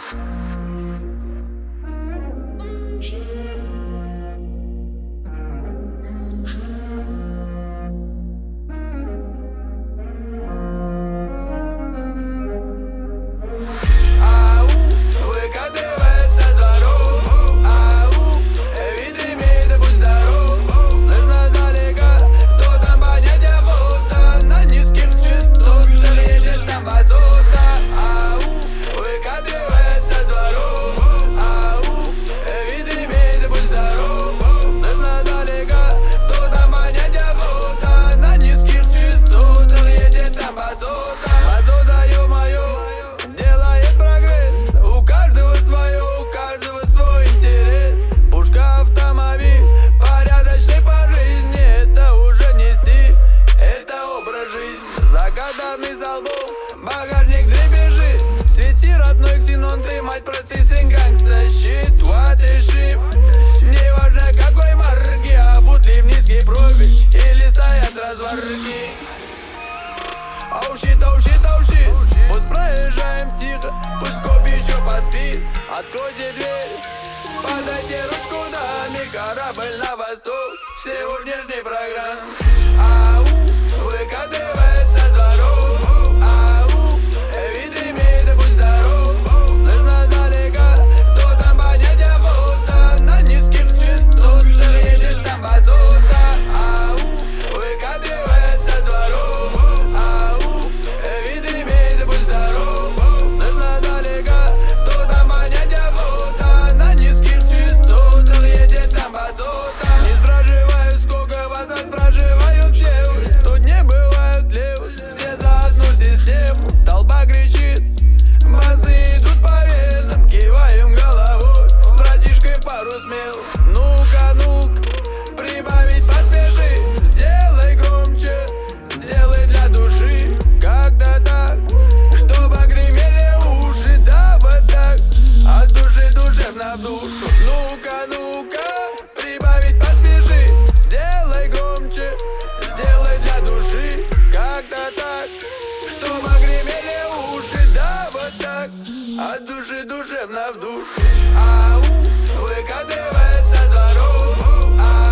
Загаданный залбов, багажник дребезжит. Свети, родной ксенон, ты мать, прости, сын гангста. Щит, what is shit. Не важно какой марки, обут ли в низкий профиль или стоят разварки. Оу щит, оу щит, оу щит. Пусть проезжаем тихо, пусть коп еще поспит. Откройте дверь, подайте ручку, даме. Корабль на восток сегодняшней программы. Ау, выкатывается дворов. Ау, вид имеет, да будь здоров. Слышно далеко, кто там поднять охота. На низких частотах едет там басота. Ау, выкатывается дворов. Ау, вид имеет, да будь здоров. Слышно далеко, кто там поднять охота. На низких частотах едет там басота. Не спрашивают, сколько вас, а спрашивают все. Тут не бывают левых, все за одну систему. Толпа кричит, басы идут по венам. Киваем головой, с братишкой пару смел. Ну-ка, ну-ка, прибавить поспеши. Сделай громче, сделай для души. Как-то так, чтобы гремели уши. Да вот так, от души душевно в душу. Ну-ка, ну-ка, прибавить поспеши. Сделай громче, сделай для души. Как-то так, чтобы гремели уши. Да вот так, от души душевно в душу. Ау, выкатывается дворов.